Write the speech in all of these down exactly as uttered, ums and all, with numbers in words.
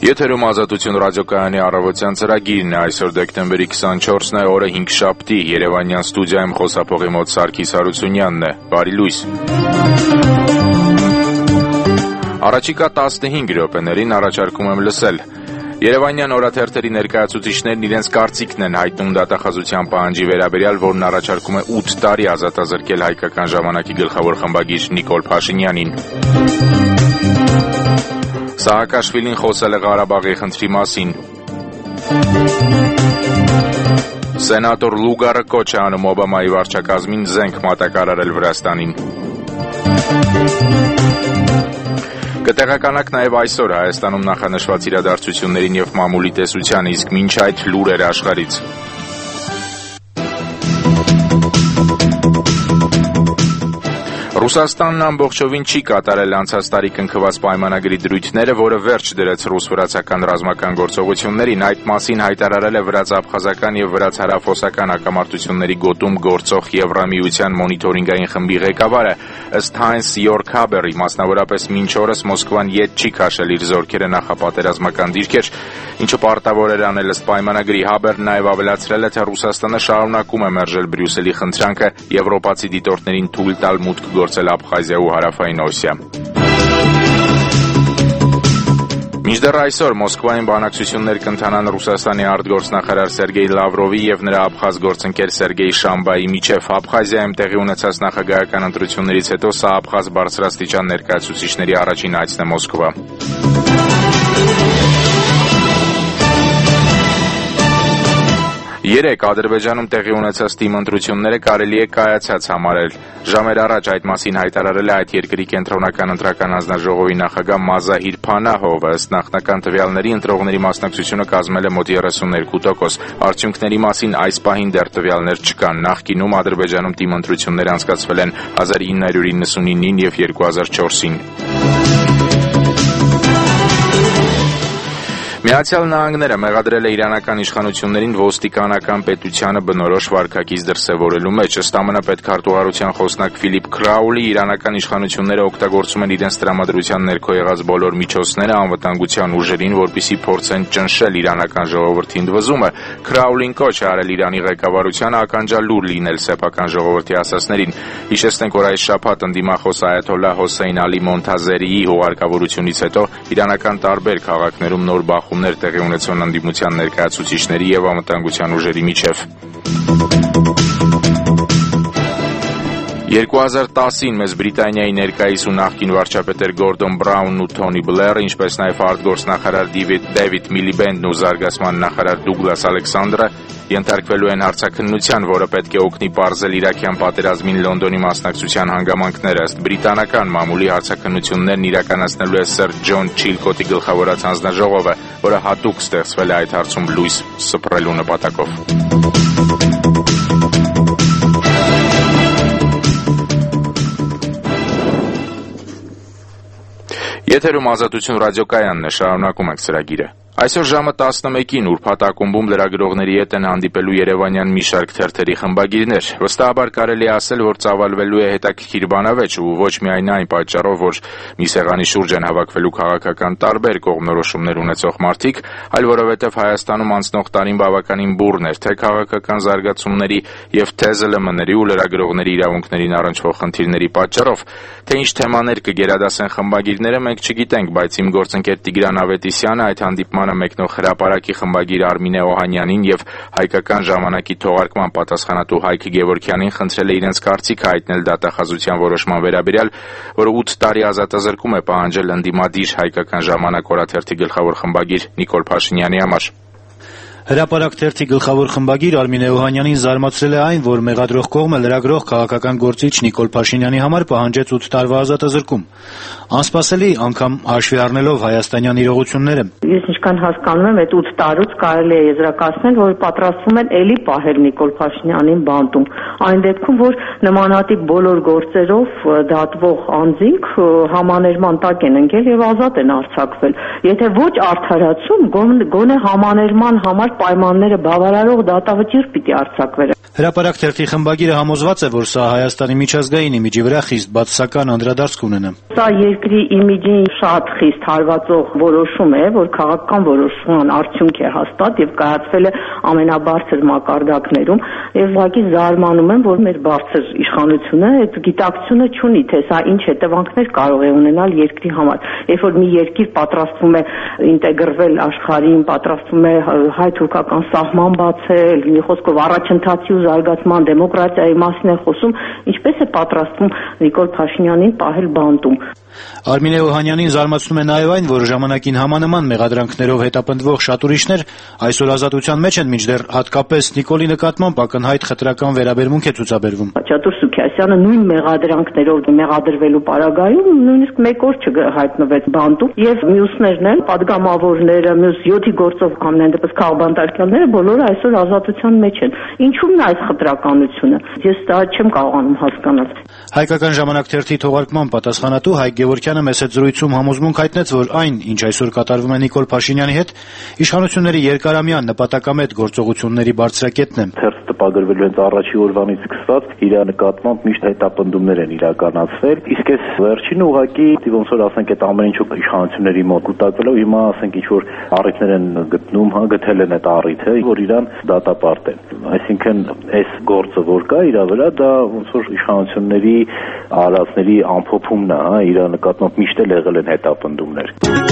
Եթերում Ազատություն ռադիոկայանի առավոտյան ծրագիրն է, այսօր դեկտեմբերի քսանչորսն է, օրը հինգշաբթի, Երևանյան ստուդիայում խոսափողի մոտ Սարգիս Հարությունյանն է, բարի լույս։ Առաջիկա տասնհինգ րոպեներին առաջարկում եմ լսել։ Երևանյան օրաթերթերի ներկայացուցիչներն իրենց կարծիքն են հայտնում դատախազության պահանջի վերաբերյալ, որն առաջարկում է ութ տարի ազատազրկել հայկական ժամանակի գլխավոր խմբագիր Նիկոլ Փաշինյանին։ Սահակաշվիլին խոսել է Ղարաբաղի խնդրի մասին։ Սենատոր Լուգարը կոչ է անում Օբամայի վարչակազմին զենք մատակարարել Վրաստանին։ Կտեղեկանաք նաև այսօր Հայաստանում նախանշված իրադարձություններին և մամուլի տեսությանը, իսկ մինչ այդ լուրեր աշխարհից։ Ռուսաստանն ամբողջովին չի կատարել անցած տարի կնքված պայմանագրի դրույթները, որը վերջ դրեց ռուս-վրացական ռազմական գործողություններին։ Այդ մասին հայտարարել է վրաց-աբխազական և վրաց-հարավօսական հակամարտությունների գոտում գործող Եվրամիության մոնիթորինգային խմբի ղեկավարը։ Ըստ Times York Haber-ի, մասնավորապես մինչ օրս Մոսկվան ետ չի քաշել իր զորքերը նախապատերազմական դիրքեր, ինչը պարտավոր էր անել ըստ պայմանագրի։ Haber-ն նաև ավելացրել է, թե Ռուսաստանը շարունակում է մերժել Բրյուսելի խնդրանքը եվրոպացի դիտորդներին թույլ տալ մուտք գործել Աբխազիա ու Հարավային Օսիա։ Մինչդեռ այսօր Մոսկվայում բանակցություններ կընթանան Ռուսաստանի արտգործնախարար Սերգեյ Լավրովի և նրա աբխազ գործընկեր Սերգեյ Շամբայի միջև։ Աբխազիայում տեղի ունեցած նախագահական ընտրություններից հետո սա աբխազ բարձրաստիճան ներկայացուցիչների առաջին այցն է Մոսկվա։ Երեկ Ադրբեջանում տեղի ունեցած թիմ ընտրությունները կարելի է կայացած համարել։ Ժամեր առաջ այդ մասին հայտարարել է այդ երկրի կենտրոնական ընտրական հանձնաժողովի նախագահ Մազահիր Փանահովը։ Ըստ նախնական տվյալների ընտրողների մասնակցությունը կազմել է մոտ երեսուններկու տոկոս։ Արդյունքների մասին այս պահին դեռ տվյալներ չկան։ Նախկինում Ադրբեջանում թիմ ընտրություններ անցկացվել են հազար ինը հարյուր իննսունինին և երկու հազար չորսին։ Միացյալ Նահանգները մեղադրել է իրանական իշխանություններին ոստիկանական պետությանը բնորոշ վարքագիծ դրսևորելու մեջ։ Ըստ ԱՄՆ պետքարտուղարության խոսնակ Ֆիլիպ Քրաուլի, իրանական իշխանությունները օգտագործում են իրենց տրամադրության ներքո եղած բոլոր միջոցները անվտանգության ուժերին, որպեսզի փորձեն ճնշել իրանական ժողովրդի ընդվզումը։ Քրաուլին կոչ է արել Իրանի ղեկավարությանը ականջալուր լինել սեփական ժողովրդի ասասներին։ Հիշեցնենք, որ այս շաբաթ ընդդիմախոս Այաթոլլահ Հոսեյն Ալի Մոնթազերիի հուղարկավորությունից հետո իրանական տարբեր քաղաքներում նոր բախումներ տեղի ունեցան ընդդիմության ներկայացուցիչների և անվտանգության ուժերի միջև։ երկու հազար տասին մեծ Բրիտանիայի ներկայիս ու նախկին վարչապետեր Գորդոն Բրաունն ու Թոնի Բլերը, ինչպես նաև արտգործնախարար Դեվիդ Միլիբենդն ու զարգացման նախարար Դուգլաս Ալեքսանդրը ենթարկվելու են հարցաքննության, որը պետք է օգնի պարզել իրաքյան պատերազմին Լոնդոնի մասնակցության հանգամանքները։ Ըստ բրիտանական մամուլի հարցաքննություններն իրականացնելու է Սեր Ջոն Չիլկոտի գլխավորած հանձնաժողովը, որը հատուկ ստեղծվել է այդ հարցում լույս սփռելու նպատակով։ Եթերում Ազատություն ռադիոկայանն է, շարունակում ենք ծրագիրը։ Այսօր ժամը տասնմեկին ուրբաթ ակումբում լրագրողների հետ են հանդիպելու երևանյան մի շարք թերթերի խմբագիրներ։ Վստահաբար կարելի է ասել, որ ծավալվելու է հետաքրքիր բանավեճ ու ոչ միայն այն պատճառով, որ մի սեղանի շուրջ են հավաքվելու քաղաքական տարբեր կողմնորոշումներ ունեցող մարդիկ, այլ որովհետև Հայաստանում անցնող տարին բավականին բուռն էր թե քաղաքական զարգացումների և թե ԶԼՄ-ների ու լրագրողների իրավունքներին առնչվող խնդիրների պատճառով։ Թե ինչ թեմաներ կգերադասեն խմբագիրները մենք չգիտենք, բայց իմ գործընկեր Տիգրան Ավետիսյանը այդ հանդիպմանը մեկնող հրապարակի խմբագիր Արմինե Օհանյանին և հայկական ժամանակի թողարկման պատասխանատու Հայկ Գևորգյանին խնդրել է իրենց կարծիքը հայտնել դատախազության որոշման վերաբերյալ, որը ութ տարի ազատազրկում է պահանջել ընդդիմադիր Հայկական ժամանակ օրաթերթի գլխավոր խմբագիր Նիկոլ Փաշինյանի համար։ Հրապարակ թերթի գլխավոր խմբագիր Արմինե Օհանյանին զարմացրել է այն, որ մեղադրող կողմը լրագրող քաղաքական գործիչ Նիկոլ Փաշինյանի համար պահանջեց ութ տարվա ազատազրկում։ Անսպասելի, անգամ հաշվի առնելով հայաստանյան իրողությունները։ Ես ինչքան հասկանում եմ, այդ ութ տարուց կարելի է եզրակացնել, որ պատրաստվում են էլի պահել Նիկոլ Փաշինյանին բանտում։ Այն դեպքում, որ նմանատիպ բոլոր գործերով դատվող անձինք համաներման տակ են ընկել եւ ազատ են արձակվել։ Եթե ոչ արդարացում, գոնե համաներման համար պայմանները բավարարող դատավճիռ պիտի արձակվեր։ Հրապարակ թերթի խմբագիրը համոզված է, որ սա Հայաստանի միջազգային իմիջի վրա խիստ բացասական անդրադարձ կունենա։ Սա երկրի իմիջին շատ խիստ հարվածող որոշում է, որ քաղաքական որոշման արդյունք է հաստատ եւ կայացվել է ամենաբարձր մակարդակներում, եւ ուղղակի զարմանում եմ, որ մեր բարձր իշխանությունը այդ գիտակցությունը չունի, թե սա ինչ հետևանքներ կարող է ունենալ երկրի համար։ Երբ որ մի երկիր պատրաստվում է ինտեգրվել աշխարհին, պատրաստվում է հայ-թուրքական սահման բացել, մի խոսքով առաջընթացի ու զարգացման դեմոկրատիայի մասին է խոսում, ինչպես է պատրաստվում Նիկոլ Փաշինյանին պահել բանտում։ Արմինե Օհանյանին զարմացնում է նաև այն, որ ժամանակին համանման մեղադրանքներով հետապնդվող շատ ուրիշներ այսօր ազատության մեջ են, մինչդեռ հատկապես Նիկոլի նկատմամբ ակնհայտ խտրական վերաբերմունք է ցուցաբերվում։ Ճատուր Սուքիասյանը նույն մեղադրանքներով մեղադրվելու պարագայում նույնիսկ մեկ օր չհայտնվեց բանտում, եւ մյուսներն են, падգամավորները, մյուս յոթի գործով ամեն դեպս քաղբանտարկյալները բոլորը այսօր ազատության մեջ են։ Ինչու՞մն է այս խտրականությունը։ Ես դա չեմ կարողանում հասկանալ։ Հայկական ժամանակ թերթի թողարկման պատասխանատու Հայկ Գևորգյանը մեծ զրույցում համոզմունք հայտնեց, որ այն, ինչ այսօր կատարվում է Նիկոլ Փաշինյանի հետ, իշխանությունների երկարամյա նպատակամետ գործողությունների բարձրակետն է։ Թերթը տպագրվելու հենց առաջի օրվանից սկսած իր նկատմամբ միշտ հետապնդումներ են իրականացվել, իսկ այս վերջին ուղղակի ոնց որ ասենք այդ ամեն ինչը իշխանությունների մոտ կուտակվելով հիմա ասենք ինչ որ առիթներ են գտնում, հա գտել են այդ առիթը, որ իրան դատապարտեն։ Այսինքն այս գործը որ կա իր վրա դա ոնց որ իշխանությունների արածների ամփոփումն է, հա, իր նկատմամբ միշտ էլ եղել են հետապնդումներ։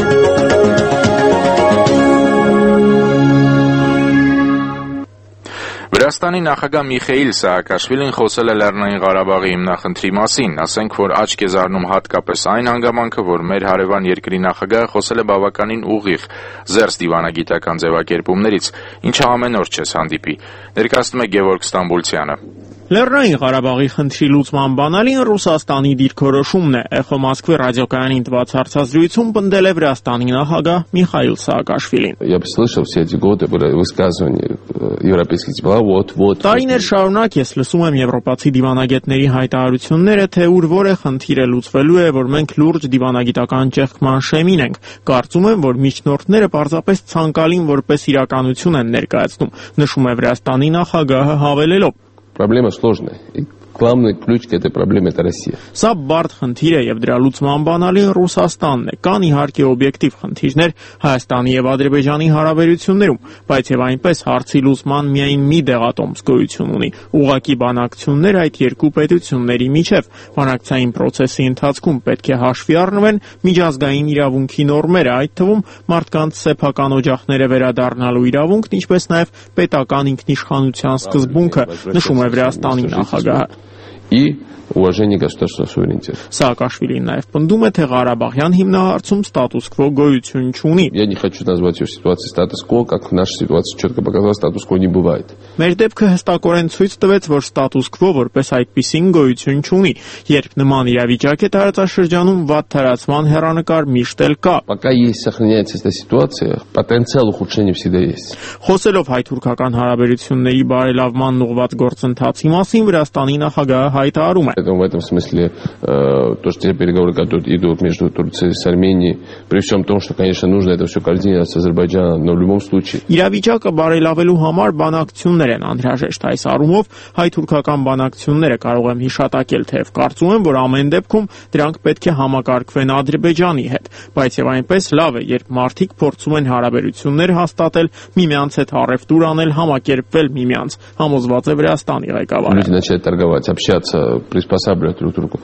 Վրաստանի նախագահ Միխեիլ Սահակաշվիլին խոսել է Լեռնային Ղարաբաղի հիմնախնդրի մասին, ասենք, որ աչք է զարնում հատկապես այն հանգամանքը, որ մեր հարևան երկրի նախագահը խոսել է բավականին ուղիղ, զերծ դիվանագիտական ձևակերպումներից, ինչը ամեն օր չես հանդիպի, ներկայացնում է Գևորգ Ստամբուլցյանը։ Լեռնային Ղարաբաղի խնդրի լուծման բանալին Ռուսաստանի դիրքորոշումն է, Էխո Մոսկվի ռադիոկայանին տված հարցազրույցում պնդել է Վրաստանի նախագահ Միխայիլ Սահակաշվիլին։ Я слышал все эти годы высказывания европейских дела, вот, вот. Տարիներ շարունակ ես լսում եմ եվրոպացի դիվանագետների հայտարարությունները, թե ուր որը խնդիրը լուծվելու է, որ մենք լուրջ դիվանագիտական ճեղքման շեմին ենք։ Կարծում եմ, որ միջնորդները պարզապես ցանկալին որպես իրականություն են ներկայացնում, նշում է Վրաստանի նախագահը հավելելով. Проблема сложная. И главный ключ к этой проблеме это Россия. Սա բարդ խնդիր է եւ դրա լուծման բանալին Ռուսաստանն է։ Կան իհարկե օբյեկտիվ խնդիրներ Հայաստանի եւ Ադրբեջանի հարաբերություններում, բայց եւ այնպես հարցի լուծման միայն մի դեղատոմս գոյություն ունի։ Ուղղակի բանակցություններ այդ երկու պետությունների միջև բանակցային process-ի ընթացքում պետք է հաշվի առնվեն միջազգային իրավունքի նորմերը, այդ թվում մարդկանց սեփական օջախները վերադառնալու իրավունքն, ինչպես նաեւ պետական ինքնիշխանության սկզբունքը, նշում է Վրաստանի նախագահը։ И уважение государственного суверенитета. Սահակաշվիլին նաև պնդում է, թե Ղարաբաղյան հիմնահարցում ստատուս քվո գոյություն չունի։ Я не хочу назвать ее ситуацией статус-кво, как в нашей ситуации четко показала, статус-кво не бывает. Մեր դեպքը հստակորեն ցույց տվեց, որ ստատուս քվո որպես այդպիսին գոյություն չունի, երբ նման իրավիճակ է տարածաշրջանում, վատ թարացման հեռանկար միշտ էլ կա։ Пока есть сохраняется эта ситуация, потенциал ухудшения всегда есть. Խոսելով հայ-թուրքական հարաբերությունների բարելավման ուղղված գործընթացի մասին, Վրաստանի նախագահը հայտարարում է. Поэтому в этом смысле э, то, что те переговоры, которые идут между Турцией и Арменией, при всем том, что, конечно, нужно это все координировать с Азербайджаном, но в любом случае. Իրավիճակը բարելավելու համար բանակցություններ են անհրաժեշտ այս առումով, հայ-թուրքական բանակցությունները կարող եմ հիշատակել, թեև կարծում եմ, որ ամեն դեպքում դրանք պետք է համակարգվեն Ադրբեջանի հետ, բայց եւ այնպես լավ է, երբ մարդիկ փորձում են հարաբերություններ հաստատել, միմյանց հետ առևտուր անել, համակերպվել միմյանց, համոզված է Վրաստանի ղեկավարը։ Люди начали торговать, общаться, приспосабливать друг к другу.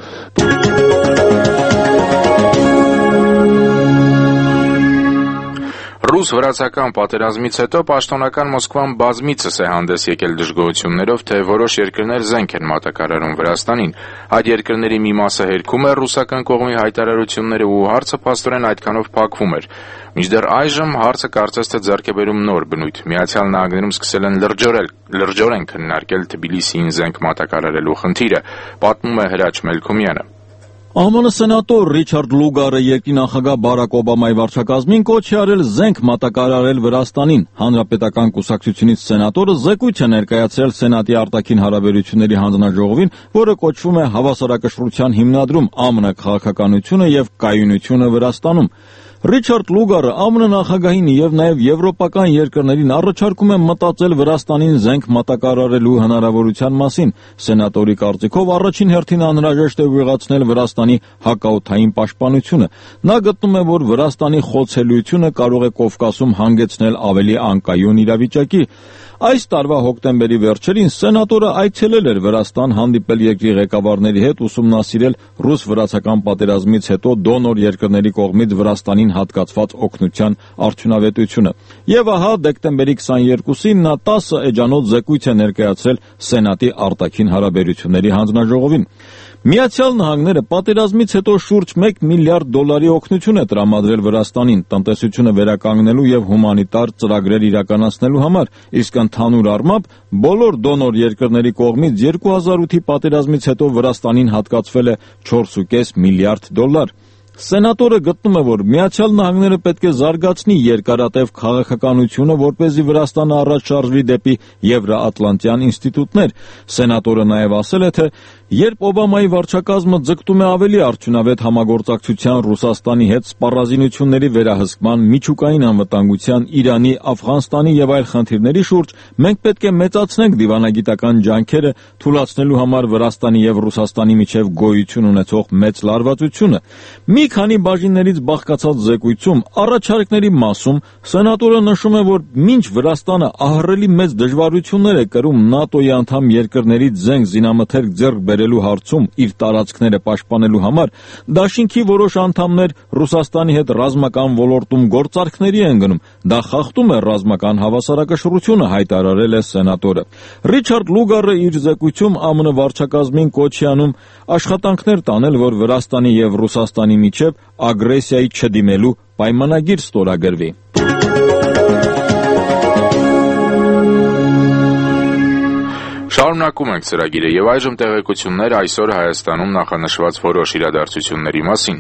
Ռուս-վրացական պատերազմից հետո պաշտոնական Մոսկվան բազմիցս է հանդես եկել դժգոհություններով, թե որոշ երկրներ զենք են մատակարարում Վրաստանին։ Այդ երկրների մի մասը հերքում է ռուսական կողմի հայտարարությունները ու հարցը փաստորեն այդքանով փակվում էր։ Մինչդեռ այժմ հարցը կարծես թե ձեռք է բերում նոր բնույթ։ Միացյալ Նահանգներում սկսել են լրջորել, լրջորեն քննարկել Թբիլիսիին զենք մատակարարելու խնդիրը, պատմում է Հրաչ Մելքումյանը։ Ա Մ Ն սենատոր Ռիչարդ Լուգարը երկրի նախագահ Բարակ Օբամայի վարչակազմին կոչ է արել զենք մատակարարել Վրաստանին։ Հանրապետական կուսակցությունից սենատորը զեկույց է ներկայացրել Սենատի արտաքին հարաբերությունների հանձնաժողովին, որը կոչվում է Հավասարակշռության հիմնադրում, Ա Մ Ն քաղաքականությունը եւ կայունությունը Վրաստանում։ Ռիչարդ Լուգարը Ա M N նախագահին եւ նաեւ եվրոպական երկրներին առաջարկում է մտածել Վրաստանին զենք մատակարարելու հնարավորության մասին։ Սենատորի կարծիքով առաջին հերթին անհրաժեշտ է ուղղացնել Վրաստանի հակաօդային պաշտպանությունը։ Նա գտնում է, որ Վրաստանի խոցելիությունը կարող է Կովկասում հանգեցնել ավելի անկայուն իրավիճակի։ Այս տարվա հոկտեմբերի վերջերին սենատորը այցելել էր Վրաստան, հանդիպել երկրի ղեկավարների հետ, ուսումնասիրել ռուս-վրացական պատերազմից հետո դոնոր երկրների կողմից Վրաստանին հատկացված օգնության արդյունավետությունը։ Եվ ահա դեկտեմբերի քսաներկուսին նա տասը էջանոց զեկույց է ներկայացրել Սենատի արտաքին հարաբերությունների հանձնաժողովին։ Միացյալ Նահանգները պատերազմից հետո շուրջ մեկ միլիարդ դոլարի օգնություն է տրամադրել Վրաստանին տնտեսությունը վերականգնելու եւ հումանիտար ծրագրեր իրականացնելու համար, իսկ ընդհանուր առմամբ բոլոր դոնոր երկրների կողմից երկու հազար ութի պատերազմից հետո Վրաստանին հատկացվել է չորս կόμμα պենս միլիարդ դոլար։ Սենատորը գտնում է, որ Միացյալ Նահանգները պետք է զարգացնի երկարատև քաղաքականությունը, որպեսզի Վրաստանը առաջ շարժվի դեպի Եվրոատլանտյան ինստիտուտներ։ Սենատորը նաև ասել է, թե երբ Օբամայի վարչակազմը ձգտում է ավելի արդյունավետ համագործակցության Ռուսաստանի հետ սպառազինությունների վերահսկման, միջուկային անվտանգության, Իրանի, Աֆղանստանի եւ այլ խնդիրների շուրջ, մենք պետք է մեծացնենք դիվանագիտական ջանքերը թույլատնելու համար Վրաստանի եւ Ռուսաստանի միջև գոյություն ունեցող մեծ լարվածությունը։ Մի քանի բաժիններից բաղկացած զեկույցում առաջարկների մասում սենատորը նշում է, որ մինչ Վրաստանը ահռելի մեծ դժվարություններ է կրում ՆԱՏՕ-ի անդամ երկրներից զենք զինամթերք ձեռք բերելու հարցում իր տարածքները պաշտպանելու համար, դաշինքի որոշ անդամներ Ռուսաստանի հետ ռազմական ոլորտում գործարքների են գնում։ Դա խախտում է ռազմական հավասարակշռությունը, հայտարարել է սենատորը։ Ռիչարդ Լուգարը իր զեկույցում Ա M N վարչակազմին կոչ է անում աշխատանքներ տանել, որ Վրաստանի եւ Ռուսաստանի միջև ագրեսիայի չդիմելու պայմանագիր ստորագրվի։ Շարունակում ենք ծրագիրը եւ այժմ տեղեկություններ այսօր Հայաստանում նախանշված որոշ իրադարձությունների մասին։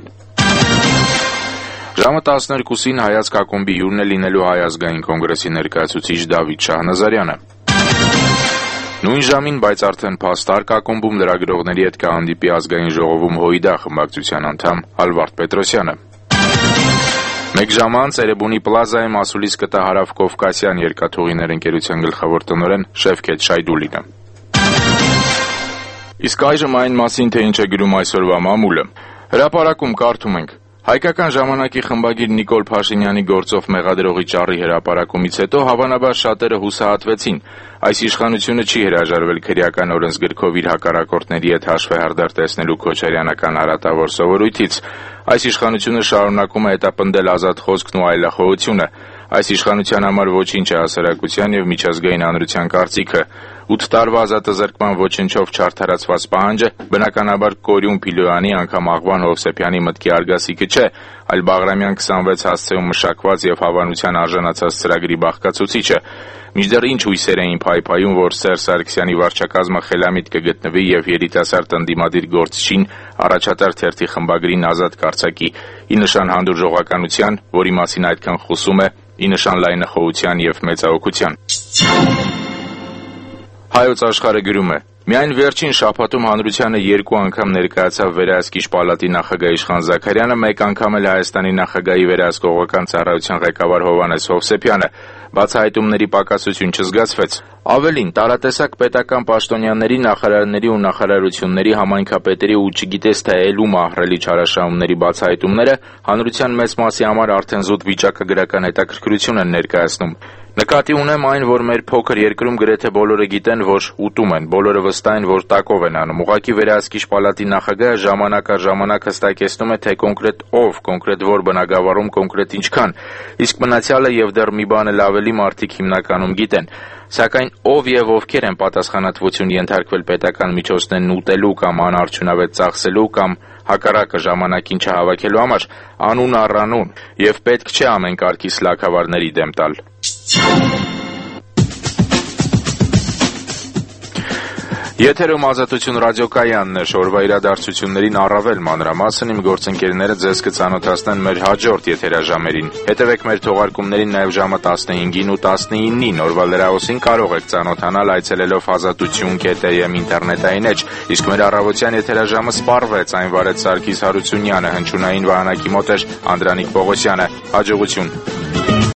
Ժամը տասներկուսին Հայացք ակումբի հյուրն է լինելու Հայ ազգային կոնգրեսի ներկայացուցիչ Դավիթ Շահնազարյանը։ Նույն ժամին, բայց արդեն փաստարկ ակումբում լրագրողների հետ կհանդիպի ազգային ժողովում ՀՅԴ խմբակցության անդամ Ալվարդ Պետրոսյանը։ Մեկ ժամ անց Էրեբունի պլազայում ասուլիս կտա Հարավկովկասյան երկաթուղիներ ընկերության գլխավոր տնօրեն Շևքեթ Շայդուլինը։ Իսկ այժմ այն մասին, թե ինչ է գրում այսօրվա մամուլը։ Հրապարակում կարդում ենք. Հայկական ժամանակի խմբագիր Նիկոլ Փաշինյանի գործով մեղադրողի ճառի հրապարակումից հետո հավանաբար շատերը հուսահատվեցին։ Այս իշխանությունը չի հրաժարվել քրեական օրենսգրքով իր հակառակորդների հետ հաշվեհարդար տեսնելու քոչարյանական արատավոր սովորույթից։ Այս իշխանությունը շարունակում է հետապնդել ազատ խոսքն ու այլախոհությունը։ Այս իշխանության համար ոչինչ է հասարակության եւ միջազգային հանրության կարծիքը։ ութ տարվա ազատազրկման ոչնչով չարդարացված պահանջը բնականաբար Կորյուն Փիլոյանի, անգամ Աղվան Հովսեփյանի մտքի արգասիքը չէ, այլ Բաղրամյան քսանվեց հասցեում մշակված եւ հավանության արժանացած ծրագրի բաղկացուցիչը։ Մինչդեռ ինչ հույսեր էին փայփայում, որ Սերժ Սարգսյանի վարչակազմը խելամիտ կգտնվի եւ երիտասարդ ընդդիմադիր գործչին առաջատար թերթի խմբագրին ազատ կարձակի, ի նշան հանդուրժողականության, որի մասին այդքան խոսում է, ի նշան լայնախոհության եւ մեծահոգության։ Հայոց աշխարհը գրում է. Միայն վերջին շաբաթում հանրությանը երկու անգամ ներկայացավ Վերահսկիչ պալատի նախագահ Իշխան Զաքարյանը, մեկ անգամ էլ Հայաստանի նախագահի վերահսկողական ծառայության ղեկավար Հովհաննես Հովսեփյանը։ Բացահայտումների պակասություն չզգացվեց։ Ավելին, տարատեսակ պետական պաշտոնյաների, նախարարների ու նախարարությունների, համայնքապետերի ու չգիտես թե ելու մահռելի չարաշահումների բացահայտումները հանրության մեծ մասի համար արդեն զուտ վիճակագրական հետաքրքրություն են ներկայացնում։ Նկատի ունեմ այն, որ մեր փոքր երկրում գրեթե բոլորը գիտեն, որ ուտում են, բոլորը վստահ են, որ տակով են անում։ Ուղղակի Վերահսկիչ պալատի նախագահը ժամանակ առ ժամանակ հստակեցնում է, թե կոնկրետ ով, կոնկրետ որ բնակավարում, կոնկրետ ինչքան, իսկ մնացյալը եւ դեռ մի բան էլ ավելի մարդիկ հիմնականում գիտեն։ Սակայն ով եւ ովքեր են պատասխանատվություն ենթարկվել պետական միջոցներն ուտելու կամ անարդյունավետ ծախսելու կամ հակառակը ժամանակին չհավաքելու համար, անուն առ անուն, եւ պետք չէ ամեն կարգի սլաքավարների դեմ տալ։ Եթերում Ազատություն ռադիոկայանն է, շորվա իրադարձություններին առավել մանրամասն իմ գործընկերները ձեզ կծանոթացնեն մեր հաջորդ եթերաժամերին։ Հետևեք մեր թողարկումներին նաև ժամը տասնհինգին ու տասնինին, օրվա լրահոսին կարող եք ծանոթանալ այցելելով ազատություն կետ է եմ ինտերնետային էջ, իսկ մեր առավոտյան եթերաժամը սպառվեց, այն վարեց Սարգիս Հարությունյանը, հնչյունային վահանակի մոտ էր Անդրանիկ Պողոսյանը։ Հաջողություն։